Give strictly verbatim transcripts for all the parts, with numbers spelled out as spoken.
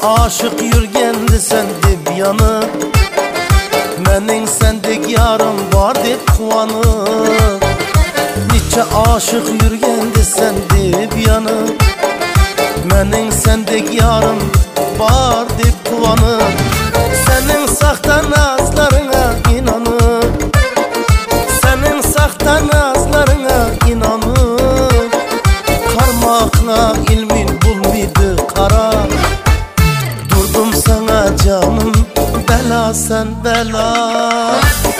aşık yürgendi sen deb yanıp, mening sendek yarım var deb quvonib. Necha aşık yürgendi sen deb yanıp, mening sendek yarım var deb quvonib. Senin saxta nazlarına inanıp, senin saxta nazlarına inanıp, qarmoqna ilmin bulmaydı qara. Durdum sana canım, bela sen bela.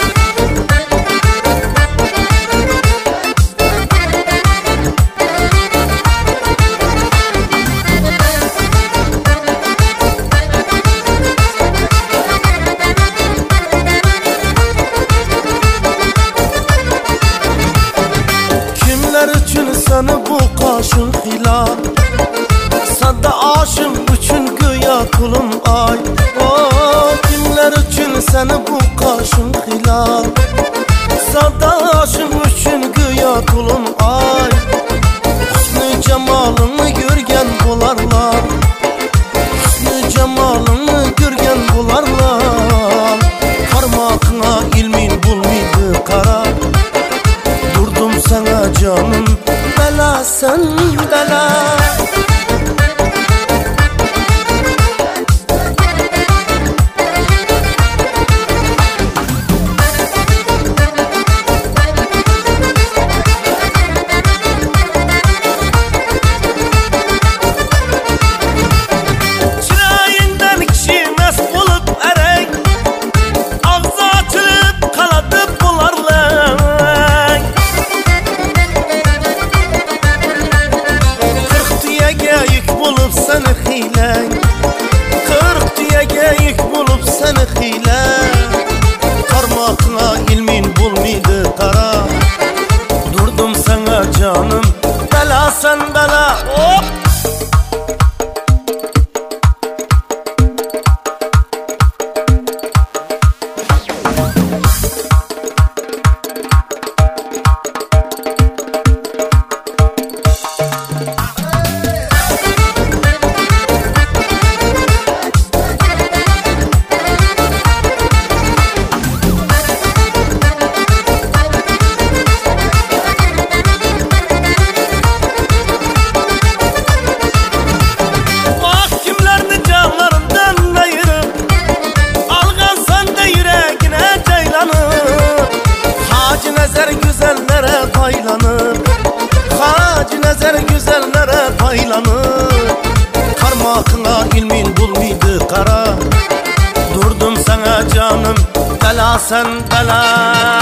Seni bu kaşın hilal, sadda aşım üçün güya kulum ay. Oh, kimler üçün seni bu kaşın hilal, sadda aşım üçün güya kulum ay. Hüsnü cemalını görgen bularlar, hüsnü cemalını görgen bularlar. Qarmoqna ilmin bulmaydı qara. Durdum sana canım, bela sen bela. Çırağından kişi mest olup erek, ağzı açılıp kaladıp bularlar. Yük bulup seni hilen, kırk tüyege yük bulup seni hilen. Qarmoqna ilmin bulmaydı qara. Durdum sana canım, bela sen bela. Hop! Güzellere paylanıp, hacı nezer güzellere paylanıp. Qarmoqna ilmin bulmaydı qara. Durdum sana canım, bela sen bela.